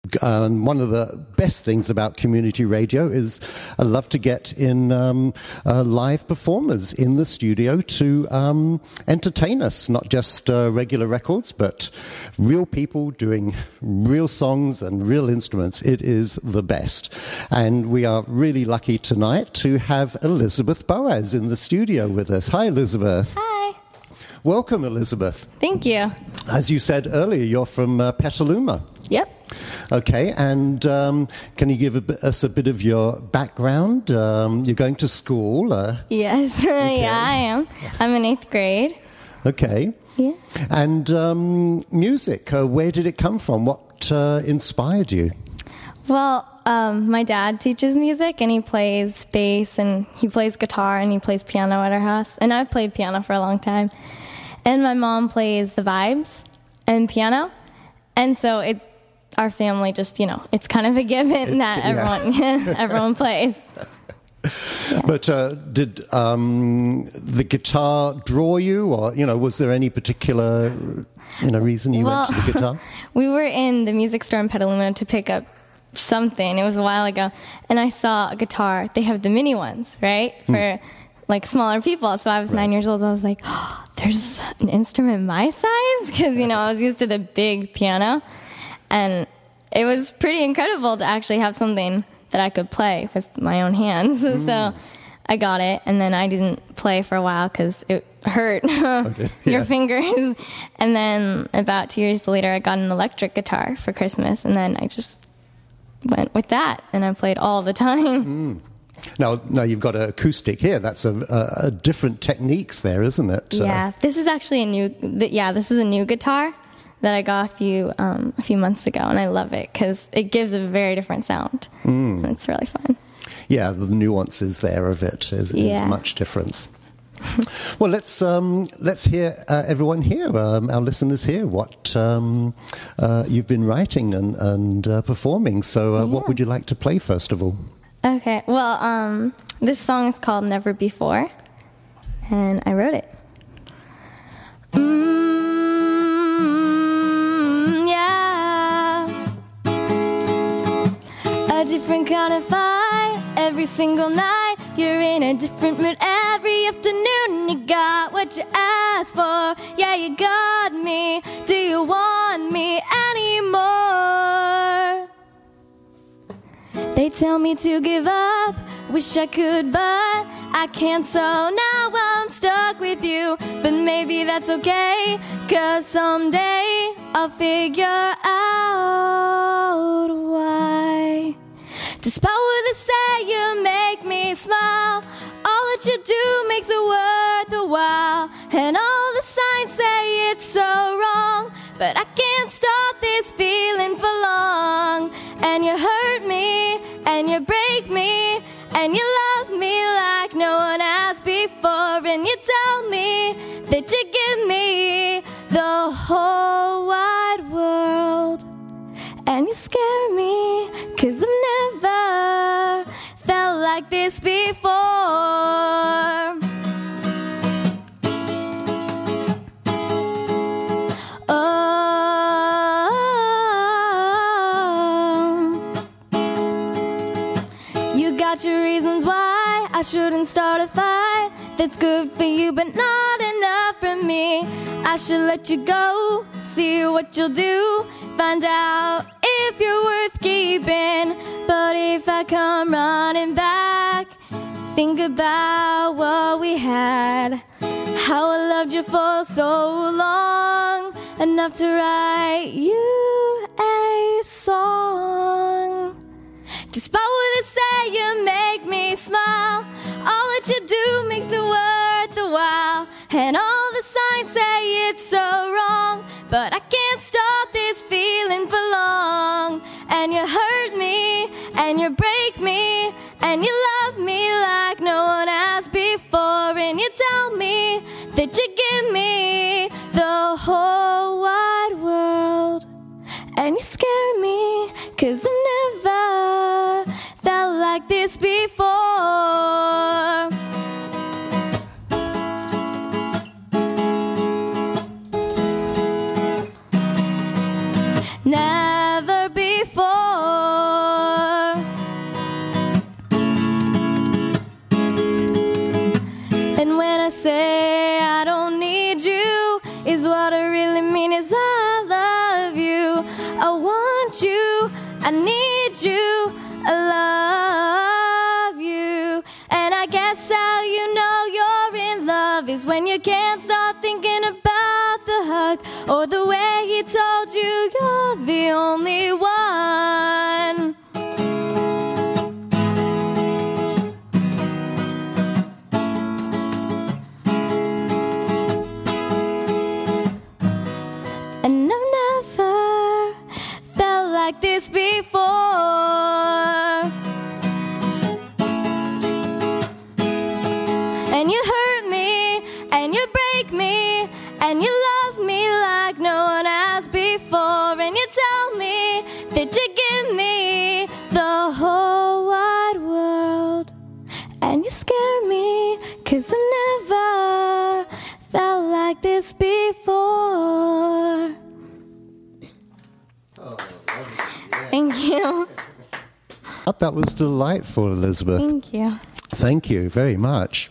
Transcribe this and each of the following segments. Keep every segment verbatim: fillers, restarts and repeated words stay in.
Um, one of the best things about community radio is I love to get in um, uh, live performers in the studio to um, entertain us, not just uh, regular records, but real people doing real songs and real instruments. It is the best. And we are really lucky tonight to have Elizabeth Boas in the studio with us. Hi, Elizabeth. Hi. Welcome, Elizabeth. Thank you. As you said earlier, you're from uh, Petaluma. Yep. Okay, and um, can you give a bit, us a bit of your background? Um, you're going to school. Uh, yes, okay. Yeah, I am. I'm in eighth grade. Okay. Yeah. And um, music, uh, where did it come from? What uh, inspired you? Well, um, my dad teaches music, and he plays bass, and he plays guitar, and he plays piano at our house. And I've played piano for a long time. And my mom plays the vibes and piano. And so it's our family just, you know, it's kind of a given that everyone yeah. everyone plays. Yeah. But uh, did um, the guitar draw you, or, you know, was there any particular, you know, reason you well, went to the guitar? We were in the music store in Petaluma to pick up something. It was a while ago. And I saw a guitar. They have the mini ones, right, for mm. like smaller people. So I was right. nine years old. I was like, oh, there's an instrument my size? Because, you know, I was used to the big piano. And it was pretty incredible to actually have something that I could play with my own hands. Mm. So I got it, and then I didn't play for a while because it hurt okay. your yeah. fingers. And then about two years later, I got an electric guitar for Christmas, and then I just went with that, and I played all the time. Mm. Now, now you've got an acoustic here. That's a, a, a different techniques there, isn't it? Yeah, uh, this is actually a new. Th- yeah, this is a new guitar that I got a few um, a few months ago, and I love it because it gives a very different sound. Mm. And it's really fun. Yeah, the nuances there of it is, yeah. is much difference. Well, let's um, let's hear uh, everyone here, um, our listeners here, what um, uh, you've been writing and, and uh, performing. So, uh, yeah. what would you like to play first of all? Okay. Well, um, this song is called "Never Before," and I wrote it. Mm. Different kind of fight every single night. You're in a different mood every afternoon. You got what you asked for. Yeah, you got me. Do you want me anymore? They tell me to give up. Wish I could, but I can't. So now I'm stuck with you. But maybe that's okay, 'cause someday I'll figure out why. Despite what they say, you make me smile. All that you do makes it worth a while. And all the signs say it's so wrong, but I can't stop this feeling for long. And you hurt me, and you break me, and you love me like no one has before. And you tell me that you give me the whole wide world. And you scare me, 'cause I've never felt like this before. Oh, you got your reasons why I shouldn't start a fight. That's good for you, but not enough for me. I should let you go, see what you'll do, find out if you're worth keeping. But if I come running back, think about what we had, how I loved you for so long, enough to write you a song. Despite what they say, you make me smile. All that you do makes it worth a while. And all the signs say it's so wrong, but I can't stop this feeling for long. And you hurt me, and you break me, and you love me like no one has before. And you tell me that you give me the whole wide world. And you scare me, 'cause I've never felt like this before. Never before. I need you, I love you. And I guess how you know you're in love is when you can't stop thinking about the hug or the way he told you you're the only one. And I've never felt like this before. And you hurt me, and you break me, and you love me like no one has before. And you tell me that you give me the whole wide world. And you scare me, 'cause I've never felt like this before. Oh, yeah. Thank you. That was delightful, Elizabeth. Thank you. Thank you very much.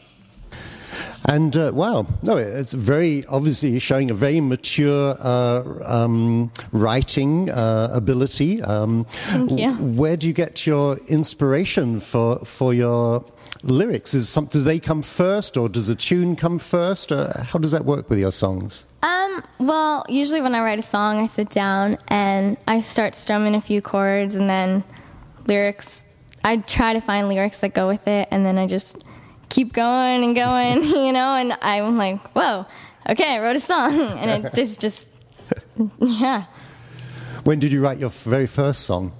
And uh, wow, no, it's very obviously showing a very mature uh, um, writing uh, ability. Um, Thank you. Where do you get your inspiration for for your lyrics? Is some, do they come first, or does a tune come first? Uh, how does that work with your songs? Um, well, usually when I write a song, I sit down and I start strumming a few chords, and then lyrics, I try to find lyrics that go with it, and then I just keep going and going, you know, and I'm like, whoa, okay, I wrote a song, and it just, just, yeah. When did you write your very first song?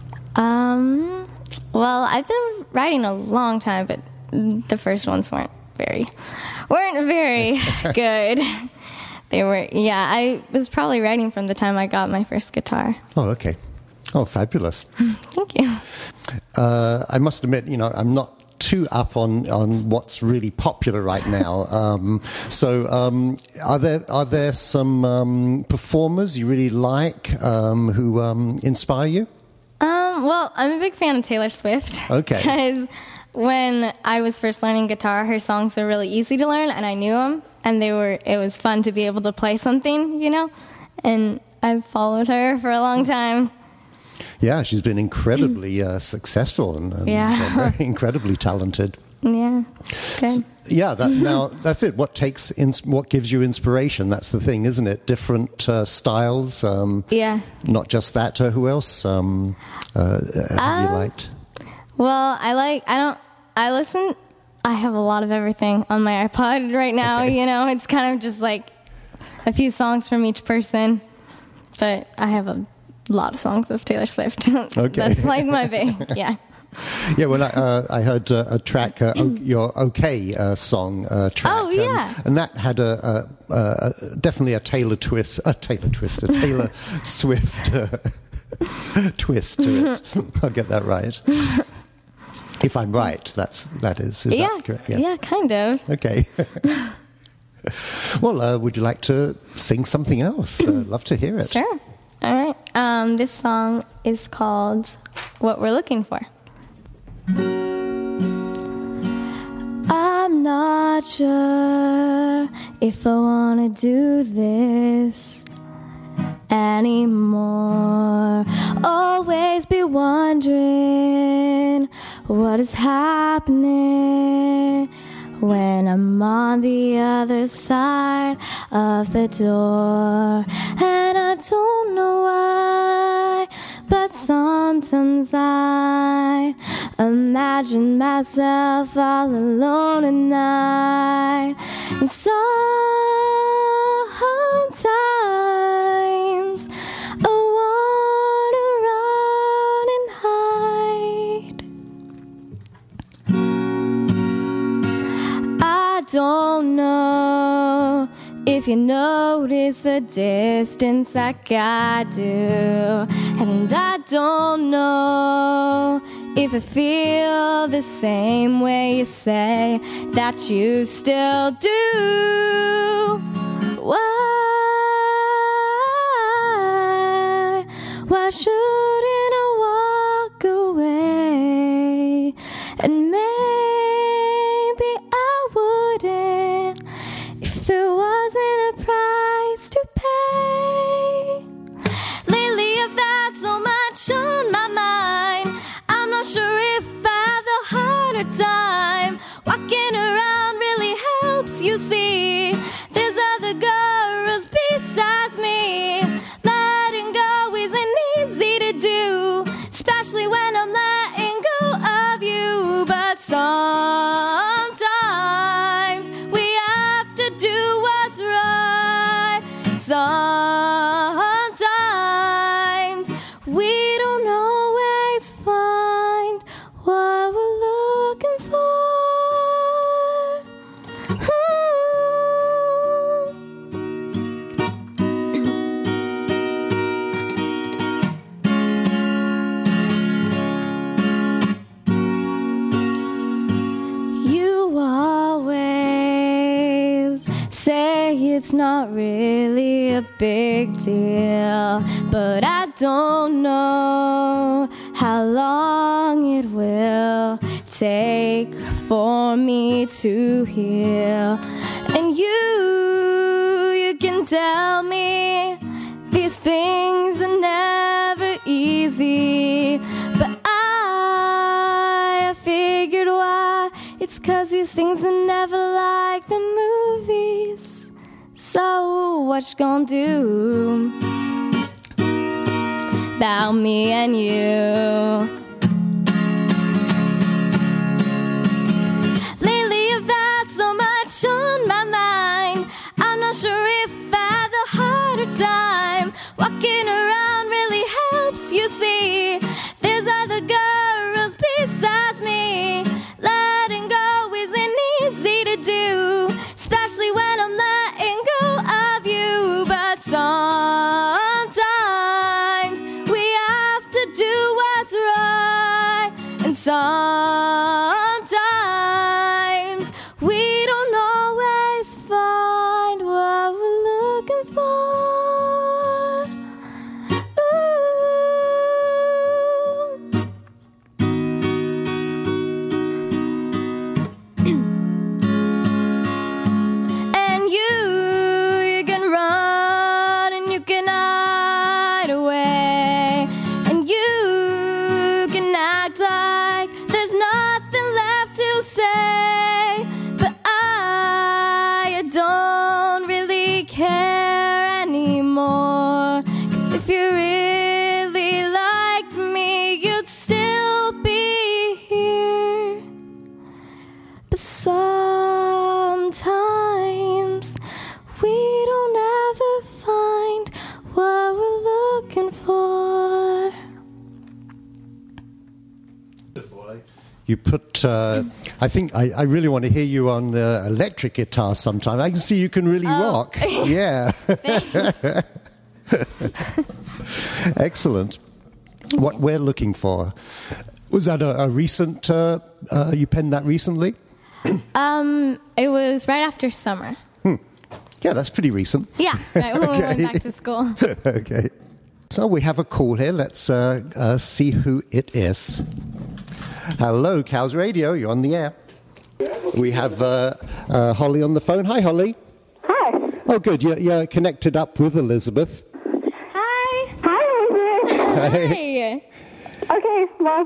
Um, well, I've been writing a long time, but the first ones weren't very, weren't very good. They were, yeah, I was probably writing from the time I got my first guitar. Oh, okay. Oh, fabulous. Thank you. Uh, I must admit, you know, I'm not too up on, on what's really popular right now. Um, so, um, are there are there some um, performers you really like um, who um, inspire you? Um, well, I'm a big fan of Taylor Swift. Okay. Because when I was first learning guitar, her songs were really easy to learn, and I knew them, and they were. It was fun to be able to play something, you know. And I've followed her for a long time. Yeah, she's been incredibly uh, successful and, and Yeah. uh, very incredibly talented. Yeah, it's good. Yeah, that, now that's it. What takes ins- what gives you inspiration? That's the thing, isn't it? Different uh, styles. Um, Yeah. Not just that. Uh, who else um, uh, have Um, you liked? Well, I like. I don't. I listen. I have a lot of everything on my iPod right now. Okay. You know, it's kind of just like a few songs from each person, but I have a lot of songs of Taylor Swift. Okay. That's like my big. Yeah. Yeah, well, I, uh, I heard uh, a track, uh, o- your OK uh, song uh, track. Oh, yeah. Um, and that had a, a, a, a definitely a Taylor twist, a Taylor twist, a Taylor Swift uh, twist to it. I'll get that right. If I'm right, that's, that is. Is Yeah. that correct? Yeah, kind of. Okay. Well, uh, would you like to sing something else? Uh, love to hear it. Sure. All right. Um, this song is called What We're Looking For. I'm not sure if I want to do this anymore. Always be wondering what is happening when I'm on the other side of the door. And I don't know why, but sometimes I imagine myself all alone at night. And sometimes I wanna run and hide. I don't know if you notice the distance like I do. And I don't know if I feel the same way you say that you still do. Why? Why shouldn't I walk away? And maybe I wouldn't if there wasn't a price to pay. Lately I've had so much on my maybe it's not really a big deal, but I don't know how long it will take for me to heal. And you, you can tell me these things are never easy, but I figured why. It's 'cause these things are never like the movies. So what you gonna do about me and you? Lately I've had so much on my mind, I'm not sure if I had the harder time. Walking around really helps, you see. There's other girls besides me. Letting go isn't easy to do, especially when I'm letting go of you. But sometimes we have to do what's right, and sometimes we don't always find what we're looking for. Sometimes we don't ever find what we're looking for. You put, uh, I think, I, I really want to hear you on uh, electric guitar sometime. I can see you can really oh. rock. Yeah. Excellent. What we're looking for. Was that a, a recent, uh, uh, you penned that recently? Um, it was right after summer. Hmm. Yeah, that's pretty recent. Yeah, right when okay. we went back to school. Okay. So we have a call here. Let's uh, uh, see who it is. Hello, Cows Radio. You're on the air. We have uh, uh, Holly on the phone. Hi, Holly. Hi. Oh, good. You're, you're connected up with Elizabeth. Hi. Hi, Elizabeth. Hey. Okay, well,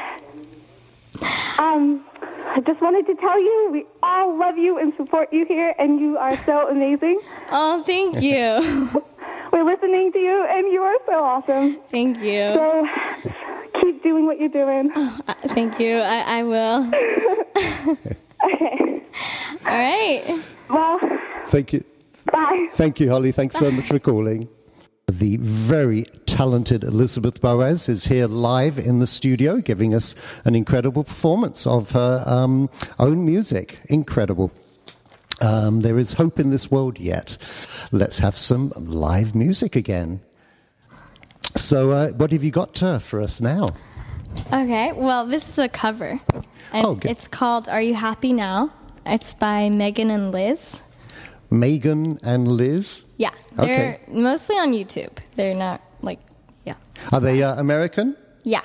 um, I just wanted to tell you we all love you and support you here, and you are so amazing. Oh, thank you. We're listening to you, and you are so awesome. Thank you. So keep doing what you're doing. Oh, uh, thank you. I, I will. Okay. All right. Well, thank you. Bye. Thank you, Holly. Thanks so much for calling. The very talented Elizabeth Boas is here live in the studio, giving us an incredible performance of her um, own music. Incredible. Um, there is hope in this world yet. Let's have some live music again. So uh, what have you got uh, for us now? Okay, well, this is a cover. And oh, good. It's called Are You Happy Now? It's by Megan and Liz. Megan and Liz? Yeah, they're okay. mostly on YouTube. They're not, like, yeah. Are they uh, American? Yeah.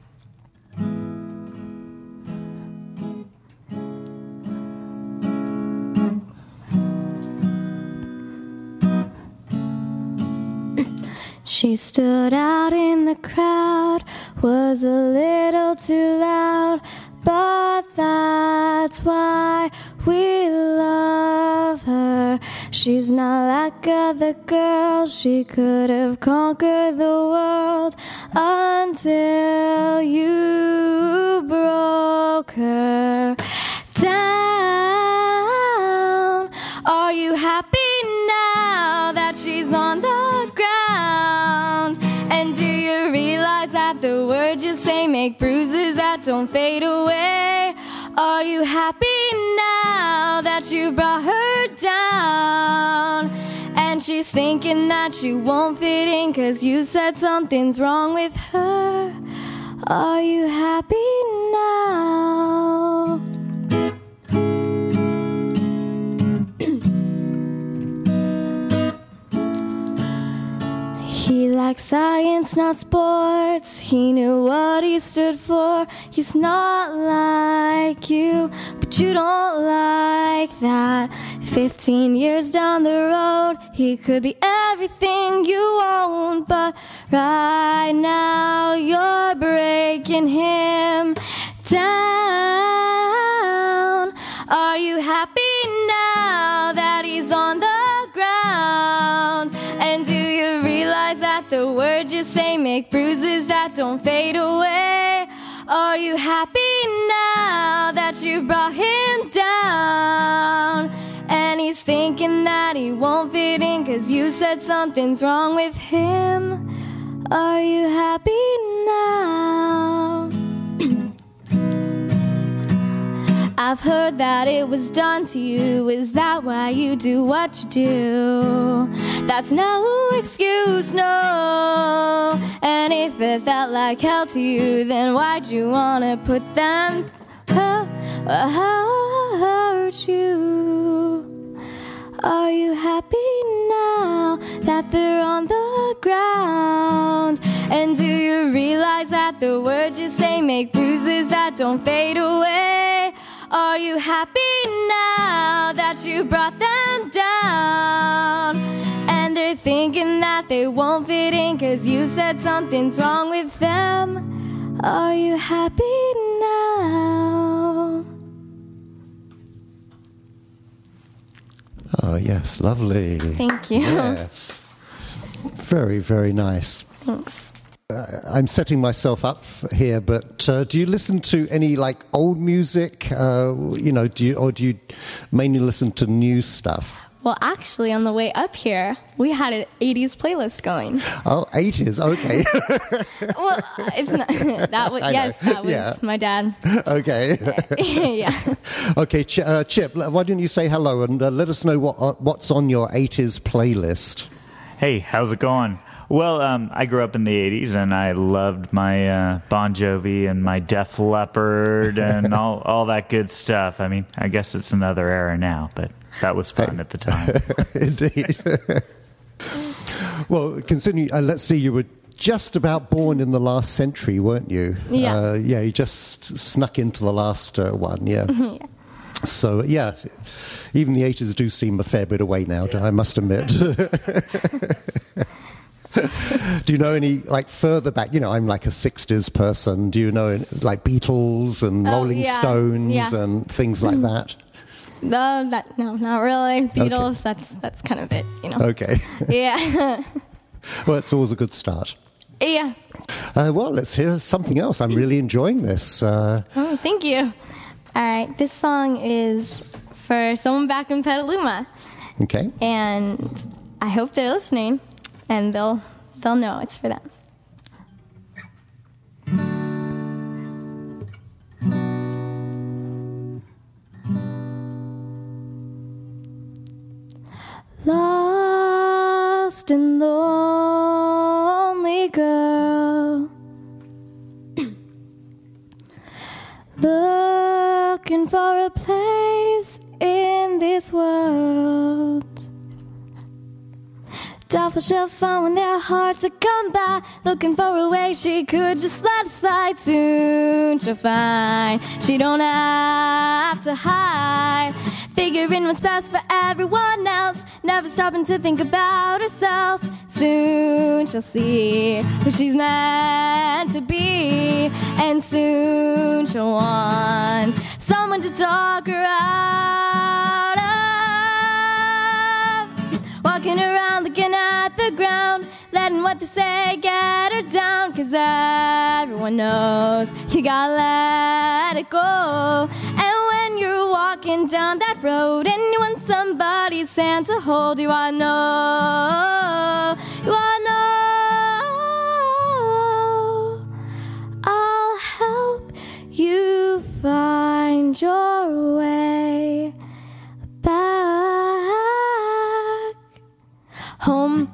She stood out in the crowd, was a little too loud, but that's why we love her. She's not like other girls, she could have conquered the world until you broke her down. Are you happy now that she's on the ground? And do you realize that the words you say make bruises that don't fade away? Are you happy now that you brought her down? And she's thinking that you won't fit in 'cause you said something's wrong with her. Are you happy now? like science, not sports. He knew what he stood for. He's not like you, but you don't like that. Fifteen years down the road, he could be everything you want, but right now you're breaking him down. Are you happy now that he's on the ground? And do you realize that the words you say make bruises that don't fade away? Are you happy now that you've brought him down? And he's thinking that he won't fit in 'cause you said something's wrong with him. Are you happy now? I've heard that it was done to you. Is that why you do what you do? That's no excuse, no. And if it felt like hell to you, then why'd you wanna put them hurt, hurt you? Are you happy now that they're on the ground? And do you realize that the words you say make bruises that don't fade away? Are you happy now that you brought them down? And they're thinking that they won't fit in 'cause you said something's wrong with them. Are you happy now? Oh, yes, lovely. Thank you. Yes. Very, very nice. Thanks. Uh, I'm setting myself up f- here, but uh, do you listen to any like old music? Uh, you know, do you, or do you mainly listen to new stuff? Well, actually, on the way up here, we had an eighties playlist going. Oh, eighties, okay. Well, it's not that was I yes, know. that was Yeah. my dad. Okay. Yeah. Okay, Ch- uh, Chip, why don't you say hello and uh, let us know what uh, what's on your eighties playlist? Hey, how's it going? Well, um, I grew up in the eighties, and I loved my uh, Bon Jovi and my Def Leppard and all, all that good stuff. I mean, I guess it's another era now, but that was fun at the time. Indeed. Well, considering, uh, let's see, you were just about born in the last century, weren't you? Yeah. Uh, yeah, you just snuck into the last uh, one, yeah. Yeah. So, yeah, even the eighties do seem a fair bit away now, I must admit. Do you know any, like, further back? You know, I'm like a sixties person. Do you know, like, Beatles and Oh, Rolling yeah, Stones yeah. and things like that? No, that no, not really. Beatles. Okay. That's that's kind of it, you know. Okay. Yeah. Well, it's always a good start. Yeah. Uh, well, let's hear something else. I'm really enjoying this. Uh, Oh, thank you. All right, this song is for someone back in Petaluma, okay. and I hope they're listening, and they'll they'll know it's for them. Lost and lonely girl, looking for a place in this world. Doubtful she'll find when they're hard to come by, looking for a way she could just let slide. Soon she'll find she don't have to hide, figuring what's best for everyone else, never stopping to think about herself. Soon she'll see who she's meant to be, and soon she'll want someone to talk her out of. Walking around looking at the ground, letting what they say get her down, 'cause everyone knows you gotta let it go. And when you're walking down that road and you want somebody's hand to hold, you wanna know, you wanna know, I'll help you find your way back home.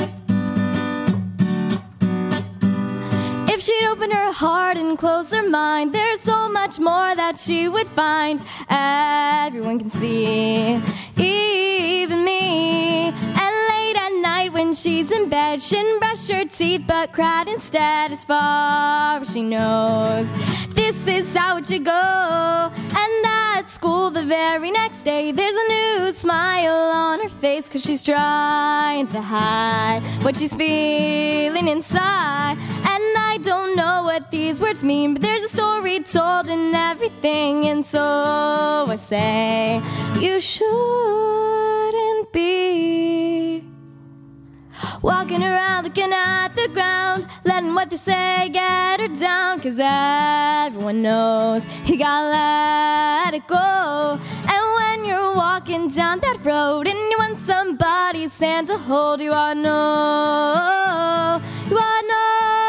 If she'd open her heart and close her mind, there's so much more that she would find. Everyone can see, even me. And late at night when she's in bed, shouldn't brush her teeth but cried instead as far as she knows. This is how it should go. And at school the very next day, there's a new smile on her face, 'cause she's trying to hide what she's feeling inside. And I don't know what these words mean, but there's a story told in everything. And so I say, you shouldn't be walking around looking at the ground, letting what they say get her down. 'Cause everyone knows you gotta let it go. And when you're walking down that road and you want somebody's hand to hold, you ought to know, you ought to know,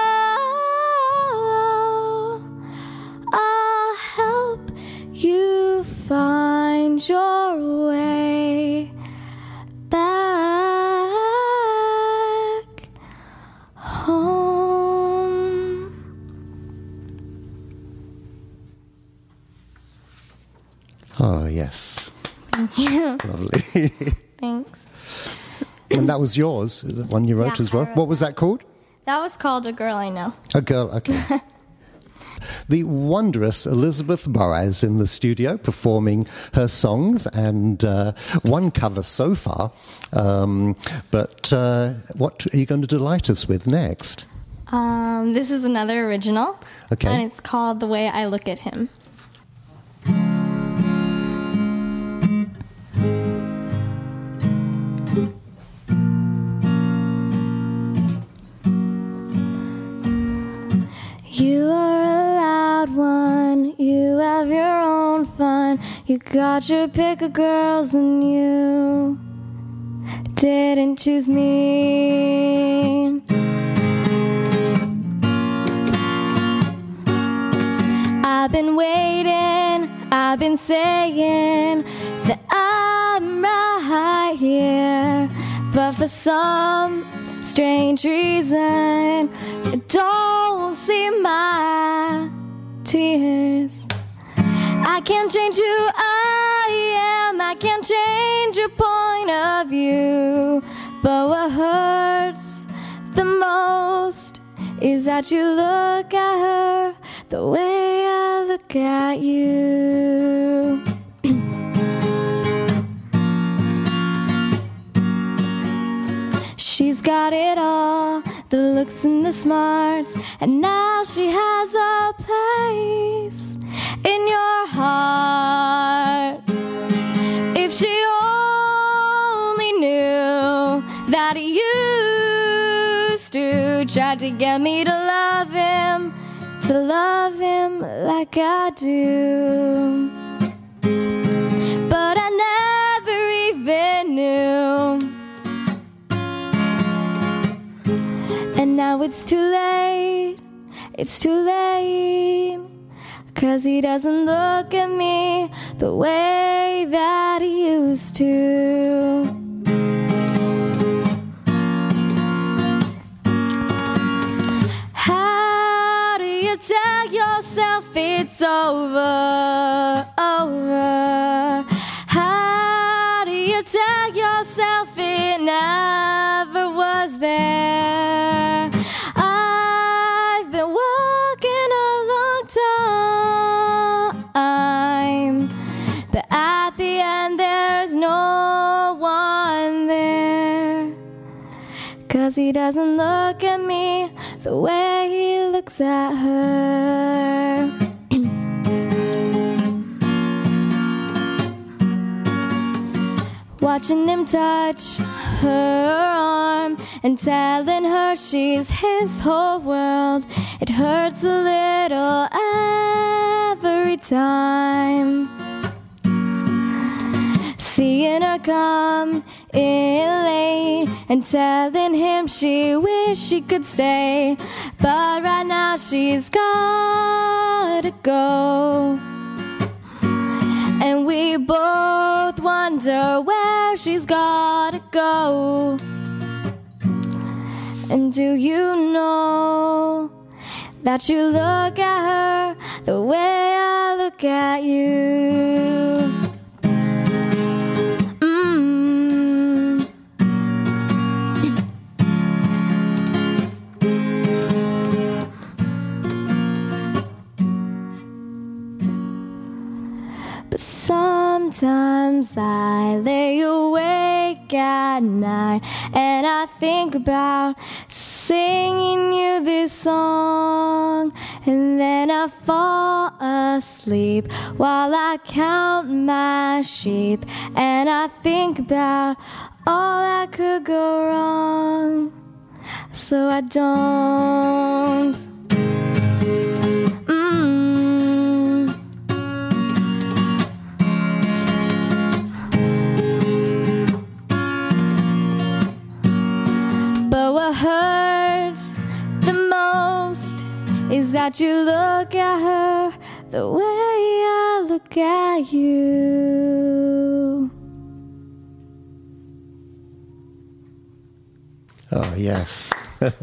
I'll help you find your way back home. Oh, yes. Thank you. Lovely. Thanks. And that was yours, the one you wrote Yeah, as well. I wrote What was that called? That was called A Girl I Know. A Girl, okay. The wondrous Elizabeth Boaz in the studio performing her songs, and uh, one cover so far. Um, but uh, what are you going to delight us with next? Um, this is another original. Okay. And it's called The Way I Look at Him. You are a loud one, you have your own fun, you got your pick of girls and you didn't choose me. I've been waiting, I've been saying that I'm right here, but for some strange reason you don't see my tears. I can't change who I am, I can't change your point of view, but what hurts the most is that you look at her the way I look at you. She's got it all, the looks and the smarts, and now she has a place in your heart. If she only knew that he used to try to get me to love him, to love him like I do, but I never even knew. And now it's too late, it's too late, 'cause he doesn't look at me the way that he used to. How do you tell yourself it's over, over? How do you tell yourself it never was there? I've been walking a long time, but at the end there's no one there, 'cause he doesn't look at me the way he looks at her. Watching him touch her arm and telling her she's his whole world, it hurts a little every time. Seeing her come in late and telling him she wished she could stay, but right now she's gotta go. And we both wonder where she's gotta go. And do you know that you look at her the way I look at you? Mm. Sometimes I lay awake at night and I think about singing you this song, and then I fall asleep while I count my sheep, and I think about all that could go wrong, so I don't. Mm. But what hurts the most is that you look at her the way I look at you. Oh, yes.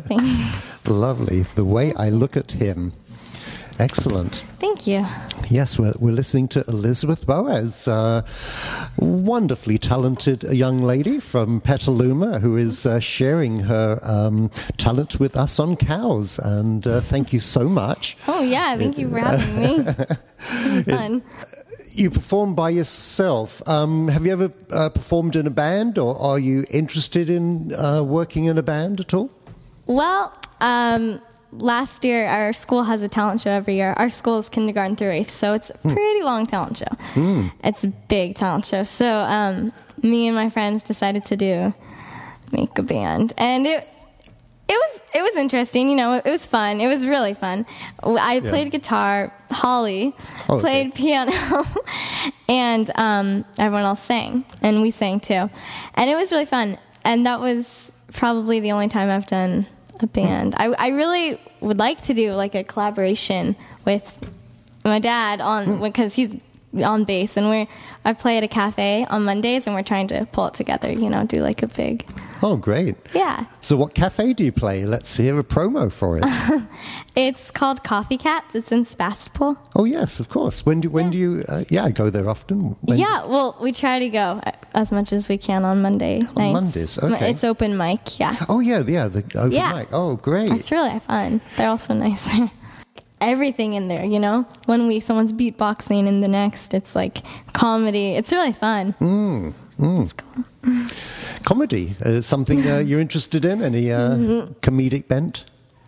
Lovely. The way I look at him. Excellent. Thank you. Yes, we're, we're listening to Elizabeth Boas, a wonderfully talented young lady from Petaluma who is uh, sharing her um, talent with us on Cows. And uh, thank you so much. Oh, yeah. Thank you for having me. This is fun. You perform by yourself. Um, have you ever uh, performed in a band, or are you interested in uh, working in a band at all? Well, um, last year, our school has a talent show every year. Our school is kindergarten through eighth, so it's a pretty mm. long talent show. Mm. It's a big talent show. So um, me and my friends decided to do make a band, and it it was it was interesting. You know, it, it was fun. It was really fun. I played yeah. guitar. Holly oh, played okay. piano, and um, everyone else sang, and we sang too, and it was really fun. And that was probably the only time I've done a band. I, I really would like to do like a collaboration with my dad on because he's on bass, and we I play at a cafe on Mondays, and we're trying to pull it together. You know, do like a big. Oh, great! Yeah. So, what cafe do you play? Let's hear a promo for it. It's called Coffee Cats. It's in Sebastopol. Oh yes, of course. When do when yeah. do you? Uh, yeah, I go there often. When yeah, well, we try to go as much as we can on Monday nights. On Mondays, okay. It's open mic. Yeah. Oh yeah, yeah, the open yeah. mic. Oh, great. It's really fun. They're also nice there. Everything in there, you know. One week someone's beatboxing, and the next it's like comedy. It's really fun. Mm, mm. It's cool. Comedy is something uh, you're interested in? Any uh, mm-hmm. comedic bent?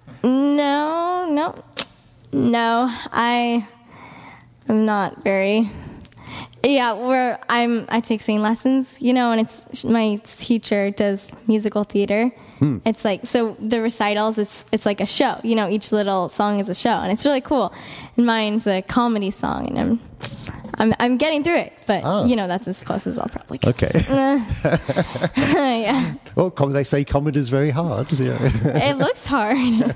No, no, no. I am not very. Yeah, where I'm. I take singing lessons, you know, and it's my teacher does musical theater. Hmm. It's like, so the recitals, it's it's like a show, you know, each little song is a show, and it's really cool. And mine's a comedy song, and I'm I'm, I'm getting through it, but, oh. you know, that's as close as I'll probably get. Okay. Uh, yeah. Well, they say comedy is very hard. Yeah. It looks hard.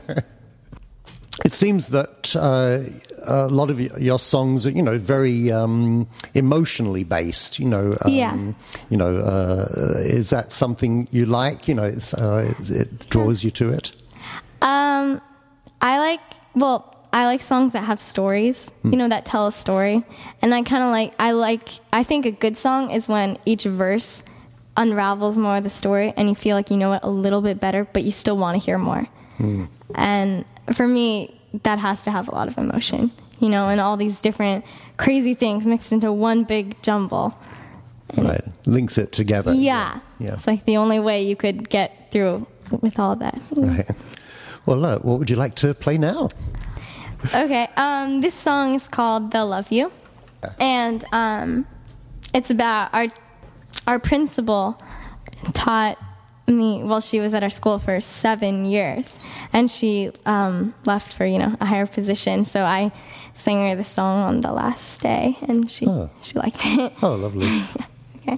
It seems that uh, a lot of your songs are, you know, very um, emotionally based. You know, um, yeah. You know, uh, is that something you like? You know, it's, uh, it draws you to it. Um, I like. Well, I like songs that have stories. Mm. You know, that tell a story. And I kind of like. I like. I think a good song is when each verse unravels more of the story, and you feel like you know it a little bit better, but you still want to hear more. Mm. And for me, that has to have a lot of emotion, you know, and all these different crazy things mixed into one big jumble. And right. Links it together. Yeah. yeah. It's like the only way you could get through with all that. Right. Well, look, what would you like to play now? Okay. Um, this song is called They'll Love You. And um, it's about our, our principal taught me, well, she was at our school for seven years, and she um, left for, you know, a higher position. So I sang her the song on the last day, and she oh. she liked it. Oh, lovely. Okay.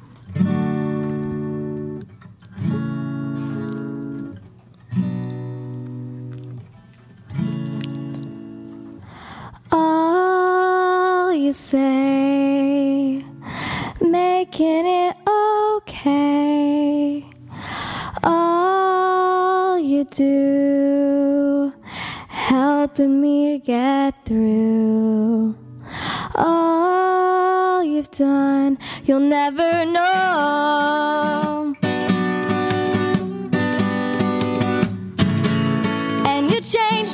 All you say, making it okay. All you do, helping me get through. All you've done, you'll never know. And you changed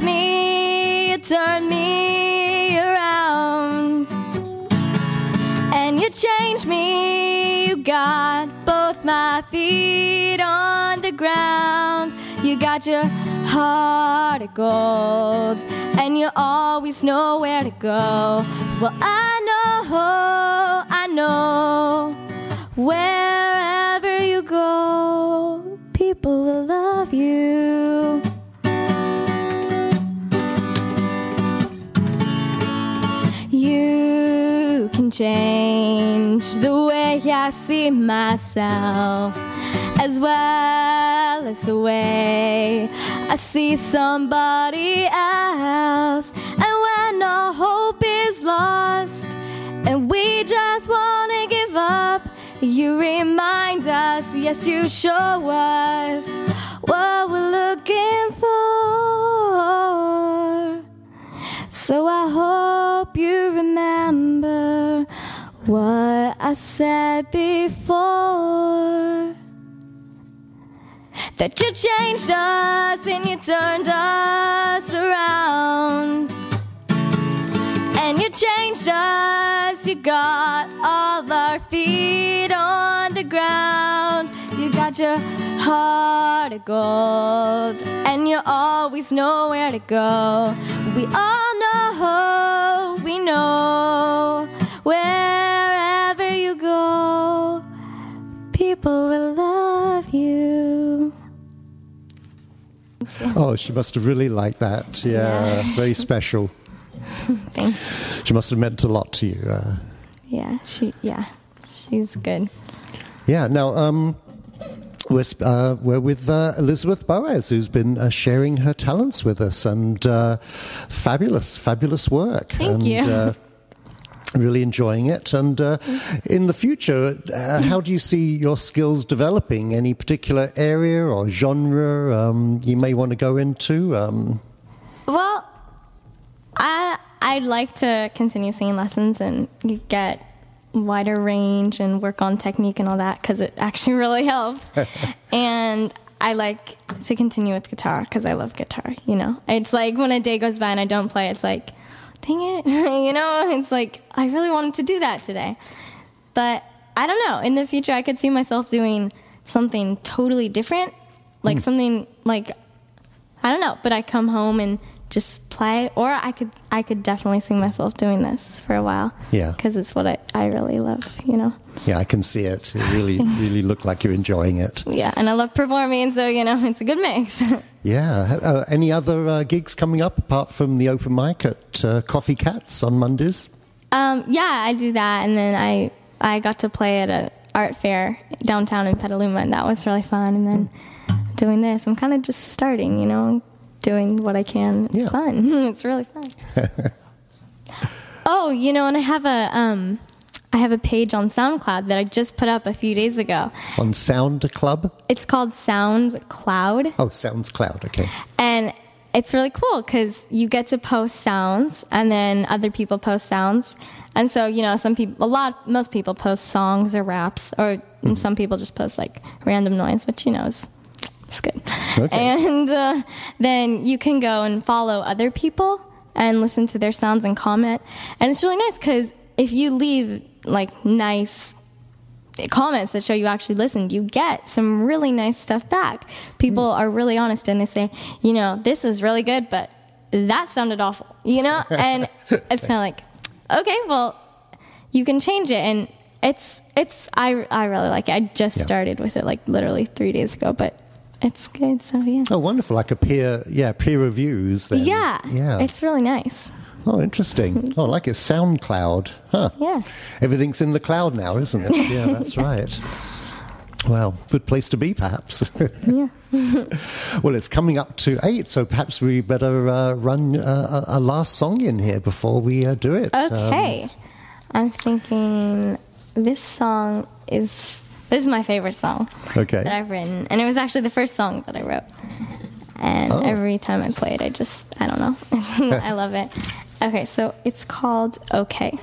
me, you turned me around. And you change me. You got both my feet on the ground. You got your heart of gold, and you always know where to go. Well, I know, I know, wherever you go, people will love you. You can change the way I see myself, as well as the way I see somebody else. And when our hope is lost and we just want to give up, you remind us, yes, you show us what we're looking for. So I hope you remember what I said before, that you changed us and you turned us around. And you changed us, you got all our feet on the ground. You got your heart of gold, and you always know where to go. We all know, we know, wherever you go, people will love you. Oh, she must have really liked that. Yeah, Yeah. very special. Thanks. She must have meant a lot to you. Uh, Yeah, she, yeah, she's good. yeah, now, um, we're, uh, we're with uh, Elizabeth Boas, who's been uh, sharing her talents with us, and uh, fabulous, fabulous work. Thank and, you. Uh, really enjoying it. And uh, in the future, uh, how do you see your skills developing? Any particular area or genre um, you may want to go into? Um, Well, I I'd like to continue singing lessons and get wider range and work on technique and all that, because it actually really helps. And I like to continue with guitar because I love guitar, you know. It's like when a day goes by and I don't play, it's like, dang it, you know. It's like, I really wanted to do that today. But I don't know. In the future, I could see myself doing something totally different, like mm. something like, I don't know, but I come home and just play, or I could I could definitely see myself doing this for a while. Yeah. Because it's what I, I really love, you know. Yeah, I can see it. It really, really looked like you're enjoying it. Yeah, and I love performing, so, you know, it's a good mix. Yeah. Uh, any other uh, gigs coming up apart from the open mic at uh, Coffee Cats on Mondays? Um, yeah, I do that, and then I I got to play at a art fair downtown in Petaluma, and that was really fun. And then mm. doing this, I'm kind of just starting, you know, doing what I can. It's yeah. fun. It's really fun. Oh, you know, and I have a um, I have a page on SoundCloud that I just put up a few days ago. On Sound Club? It's called SoundCloud. Oh, SoundsCloud, okay. And it's really cool because you get to post sounds, and then other people post sounds. And so, you know, some people, a lot, most people post songs or raps, or mm-hmm. some people just post like random noise, which, you know, is it's good. Okay. And uh, then you can go and follow other people and listen to their sounds and comment. And it's really nice because if you leave like nice comments that show you actually listened, you get some really nice stuff back. People mm. are really honest, and they say, you know, this is really good, but that sounded awful, you know? And it's kind of like, okay, well, you can change it. And it's, it's, I, I really like it. I just yeah. started with it like literally three days ago, but it's good. So yeah. Oh, wonderful. Like a peer, yeah, peer reviews then. Yeah. Yeah. It's really nice. Oh, interesting. Oh, I like it. SoundCloud. Huh. Yeah. Everything's in the cloud now, isn't it? Yeah, that's right. Well, good place to be, perhaps. Yeah. Well, it's coming up to eight, so perhaps we better uh, run uh, a, a last song in here before we uh, do it. Okay. Um, I'm thinking this song is... This is my favorite song okay. that I've written. And it was actually the first song that I wrote. And oh. every every time I play it, I just, I don't know. I love it. Okay, so it's called Okay.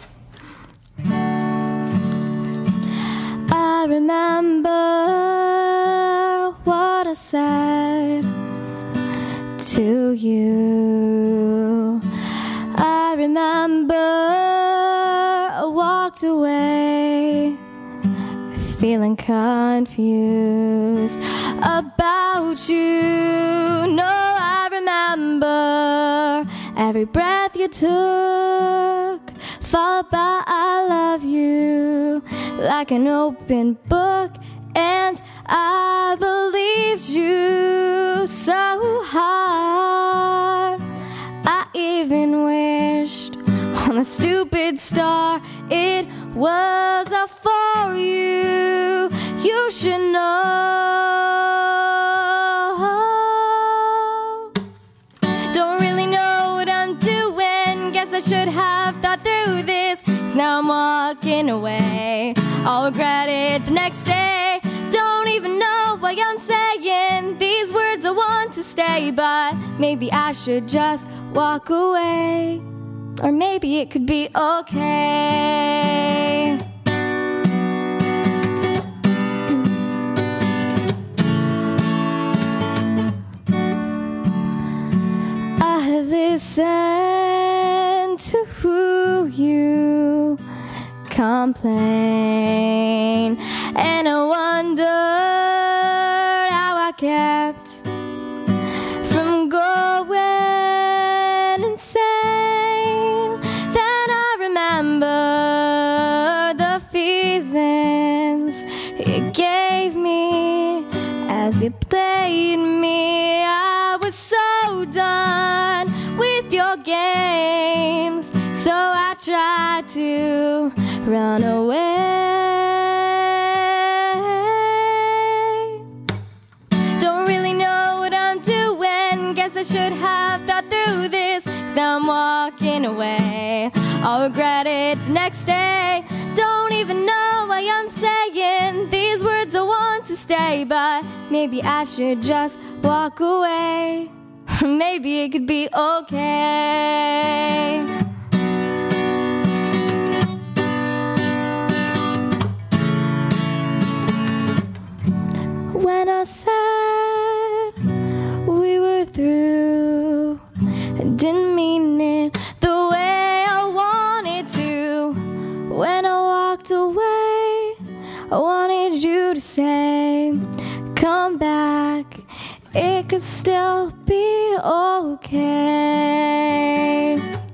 I remember what I said to you. I remember I walked away. feeling confused about you. No, I remember every breath you took, thought about I love you like an open book, and I believed you so hard. I even wished on a stupid star it was all for you. You should know. Don't really know what I'm doing. Guess I should have thought through this, 'cause now I'm walking away. I'll regret it the next day. Don't even know why I'm saying these words. I want to stay, but maybe I should just walk away. Or maybe it could be okay. I listen to who you complain, and I wonder how I kept from going insane. Then I remember the feelings you gave me as you played me. I was so done with your games, so I tried to run away. Don't really know what I'm doing. Guess I should have thought through this, 'cause now I'm walking away. I'll regret it the next day. Don't even know why I'm saying these words. I want to stay, but maybe I should just walk away. Maybe it could be okay. When I said we were through, I didn't mean it the way I wanted to. When I walked away, I wanted you to say, come back, it could still be okay.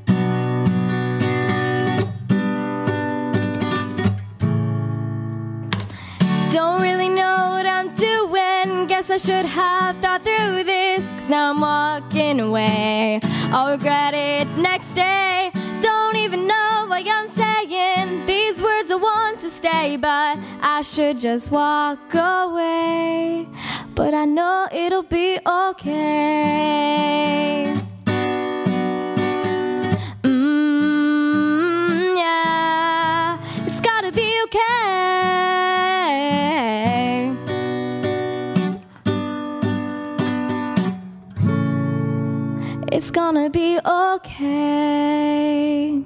Don't really know what I'm doing. Guess I should have thought through this, 'cause now I'm walking away. I'll regret it next day. Don't even know why I'm saying these words. I want to stay, but I should just walk away. But I know it'll be okay. Mm, yeah, it's gotta be okay. It's gonna be okay.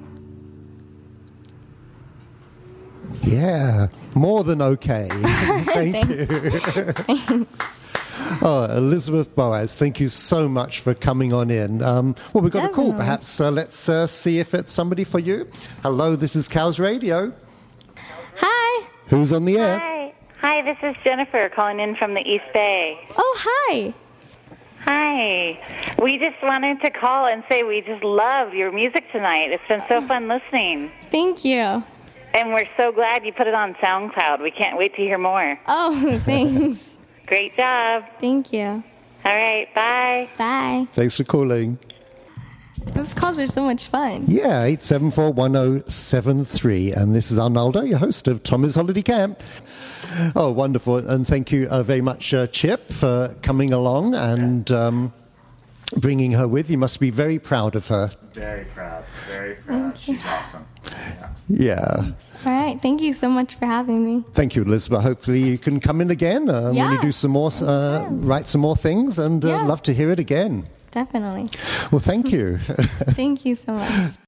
Yeah, more than okay. Thank Thanks. you. Thanks. Oh, Elizabeth Boas, thank you so much for coming on in. Um, well, we've got a call. Definitely. Perhaps uh, let's uh, see if it's somebody for you. Hello, this is Cows Radio. Hi. Who's on the air? Hi. Hi, this is Jennifer calling in from the East Bay. Oh, hi. Hi. We just wanted to call and say we just love your music tonight. It's been so fun listening. Thank you. And we're so glad you put it on SoundCloud. We can't wait to hear more. Oh, thanks. Great job. Thank you. All right, bye. Bye. Thanks for calling. Those calls are so much fun. Yeah, eight seven four, one oh seven three. And this is Arnaldo, your host of Tommy's Holiday Camp. Oh, wonderful. And thank you uh, very much, uh, Chip, for coming along and um, bringing her with. You must be very proud of her. Very proud. Very proud. She's awesome. Yeah. Yeah. All right. Thank you so much for having me. Thank you, Elizabeth. Hopefully you can come in again uh, Yeah. when you do some more, uh, write some more things, and uh, Yeah. love to hear it again. Definitely. Well, thank you. Thank you so much.